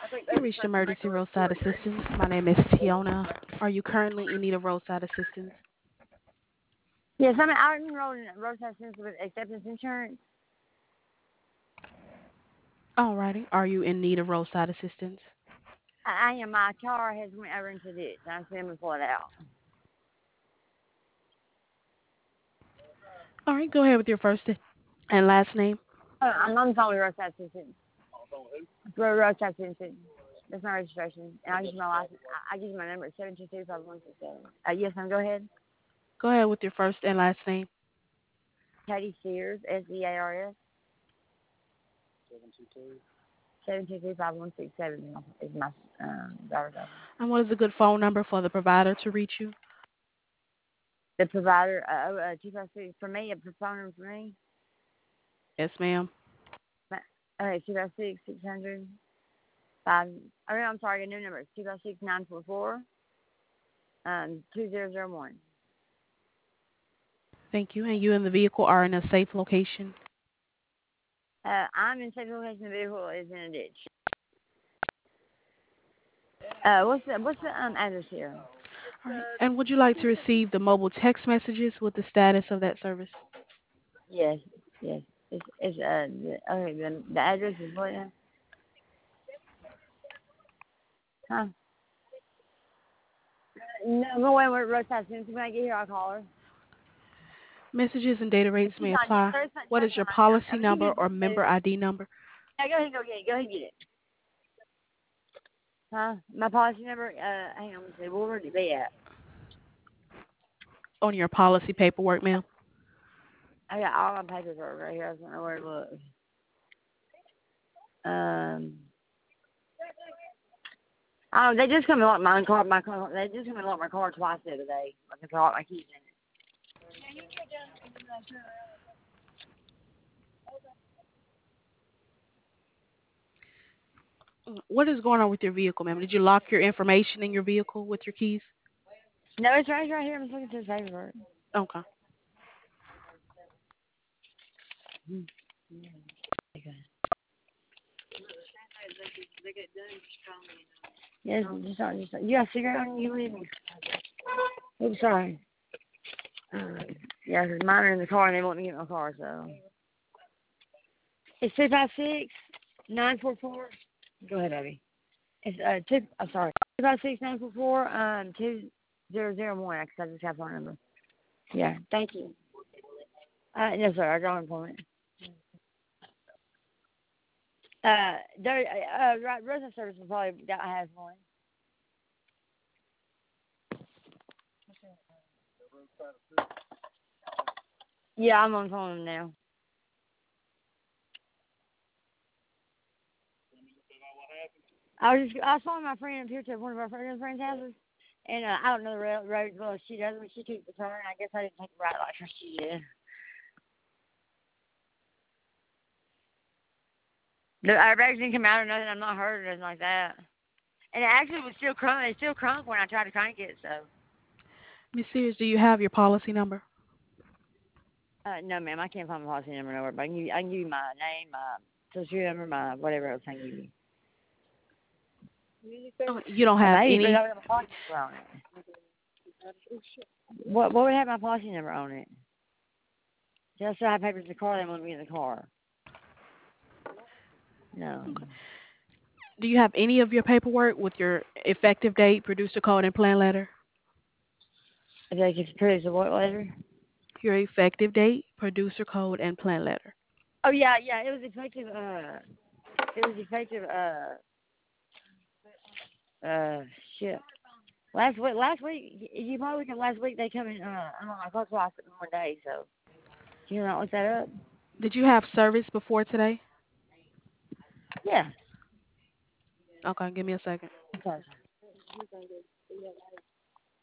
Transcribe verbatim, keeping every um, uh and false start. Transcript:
You reached Emergency Roadside Assistance. My name is Tiona. Are you currently in need of roadside assistance? Yes, I'm out enrolled in roadside assistance with acceptance insurance. Alrighty. Are you in need of roadside assistance? I, I am. My car has went over into the ditch. I'm going to pull it out. All right. Go ahead with your first and last name. Oh, I'm on the phone with roadside assistance. Road roadside assistance. That's my registration. And I'll give you my license. I, I'll give you my number. It's seven two two five one six seven. Uh, yes, ma'am. Go ahead. Go ahead with your first and last name. Katie Sears, S E A R S. seven two two five one six seven is my um, driver's license. And what is a good phone number for the provider to reach you? The provider, uh, uh, two five six, for me, a phone number for me. Yes, ma'am. Okay, two five six, six hundred, five, I mean, I'm sorry, a new number. It's two five six, nine four four, um, two zero zero one. Thank you. And you and the vehicle are in a safe location? Uh, I'm in safe location. The vehicle is in a ditch. Uh, what's the, what's the um, address here? All right. And would you like to receive the mobile text messages with the status of that service? Yes, yes. It's, it's, uh, the, okay, the, the address is what now? Huh? No, no way, we're roadside assistance. When I get here, I'll call her. Messages and data rates She's may on, yes, apply. there's, What there's is your someone else. I policy mean, you number can or just move. member I D number? Yeah, go ahead and go get it. Go ahead and get it. Huh? My policy number, uh, hang on, let me see. Where would it be at? On your policy paperwork, ma'am. I got all my paperwork right here. I don't know where it was. Um, oh, they just come and lock my car. My car. They just come and lock my car twice the other day. Like I locked my keys in it. What is going on with your vehicle, ma'am? Did you lock your information in your vehicle with your keys? No, it's right, it's right here. I'm just looking through the paperwork. Okay. Okay. Yes, just not, just not. You got a cigarette on you, leave me. Oops, sorry. Uh, yeah, 'cause mine are in the car and they won't get in my car, so. It's two five six, nine four four. Go ahead, Abby. It's, uh, two, I'm sorry. two five six, nine four four, um, two zero zero one, because I just have phone number. Yeah, thank you. Uh, no, sir, I got an appointment. Uh, there, uh, uh, resident service will probably that I have one. Yeah, I'm on the phone now. I was just, I was following my friend up here to one of our friends' friends' houses, and uh, I don't know the road, road as well as she does, but she took the turn. I guess I didn't take the right like her she did. The airbags didn't come out or nothing. I'm not hurt or nothing like that. And it actually was still crunk. It still crunk when I tried to crank it. So, Miss Sears, do you have your policy number? uh, no, ma'am, I can't find my policy number nowhere. But I can give you, I can give you my name, my social security number, my whatever else I can give you. Oh, you don't I have may, but I any. don't have my policy number on it. What what would have my policy number on it? Just so I have papers in the car, they won't be in the car. No. Do you have any of your paperwork with your effective date, producer code, and plan letter? If they can produce a what letter? Your effective date, producer code, and plan letter. Oh yeah, yeah. It was effective. Uh, it was effective. Uh, uh, shit. Last week, last week, you probably can. Last week they come in. Uh, I don't know. I called twice in one day. So, can you not look that up? Did you have service before today? Yeah. Okay, give me a second. Okay.